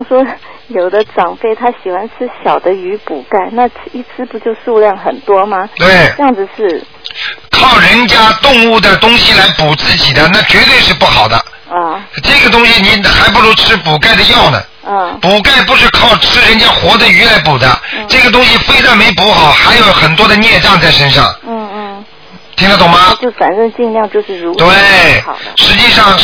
说有的长辈他喜欢吃小的鱼补钙，那一吃不就数量很多吗？ 对， 这样子是靠人家动物的东西来补自己的，那绝对是不好的。 啊， 这个东西你还不如吃补钙的药呢。补钙不是靠吃人家活的鱼来补的，这个东西非但没补好，还有很多的孽障在身上。听得懂吗？ 就反正尽量就是如对，实际上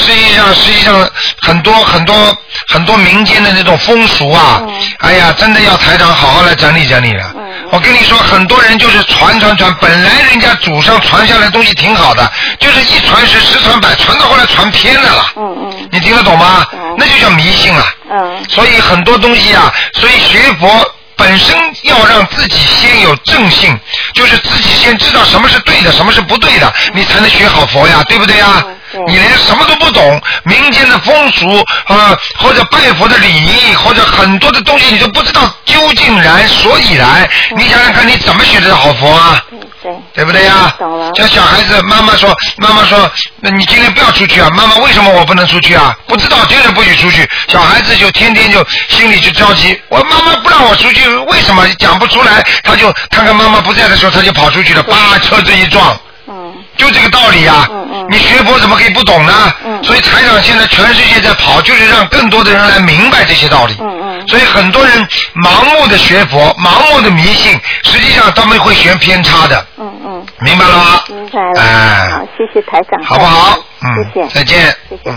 很多民间的那种风俗啊，哎呀，真的要台长好好来整理整理了。我跟你说，很多人就是传，本来人家祖上传下来的东西挺好的，就是一传十，十传百，传到后来传偏了。你听得懂吗？那就叫迷信了。所以很多东西啊，所以学佛本身要让自己先有正性，就是自己先知道什么是对的，什么是不对的，你才能学好佛呀，对不对呀？你连什么都不懂，民间的风俗或者拜佛的礼仪，或者很多的东西你都不知道究竟然所以然，你想想看你怎么学得好佛啊？对不对呀？像小孩子，妈妈说，那你今天不要出去啊？妈妈为什么我不能出去啊？不知道，就是不许出去。小孩子就天天就心里就着急，我妈妈不让我出去，为什么讲不出来？他就看看妈妈不在的时候，他就跑出去了，叭，车子一撞。就这个道理呀。你学佛怎么可以不懂呢？所以台长现在全世界在跑，就是让更多的人来明白这些道理。所以很多人盲目的学佛，盲目的迷信，实际上他们会学偏差的。明白了吗？ 明白了。好，谢谢台长。 好不好？ 谢谢。 再见。 谢谢。